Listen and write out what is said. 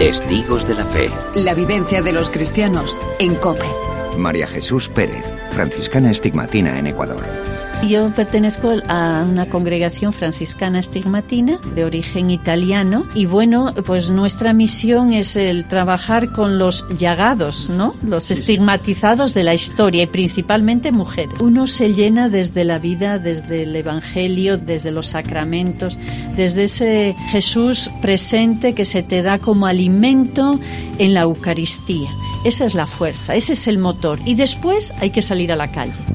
Testigos de la Fe. La vivencia de los cristianos en COPE. María Jesús Pérez, franciscana estigmatina en Ecuador. Yo pertenezco a una congregación franciscana estigmatina de origen italiano y bueno, pues nuestra misión es el trabajar con los llagados, ¿no? Los estigmatizados de la historia y principalmente mujeres. Uno se llena desde la vida, desde el Evangelio, desde los sacramentos, desde ese Jesús presente que se te da como alimento en la Eucaristía. Esa es la fuerza, ese es el motor y después hay que salir a la calle.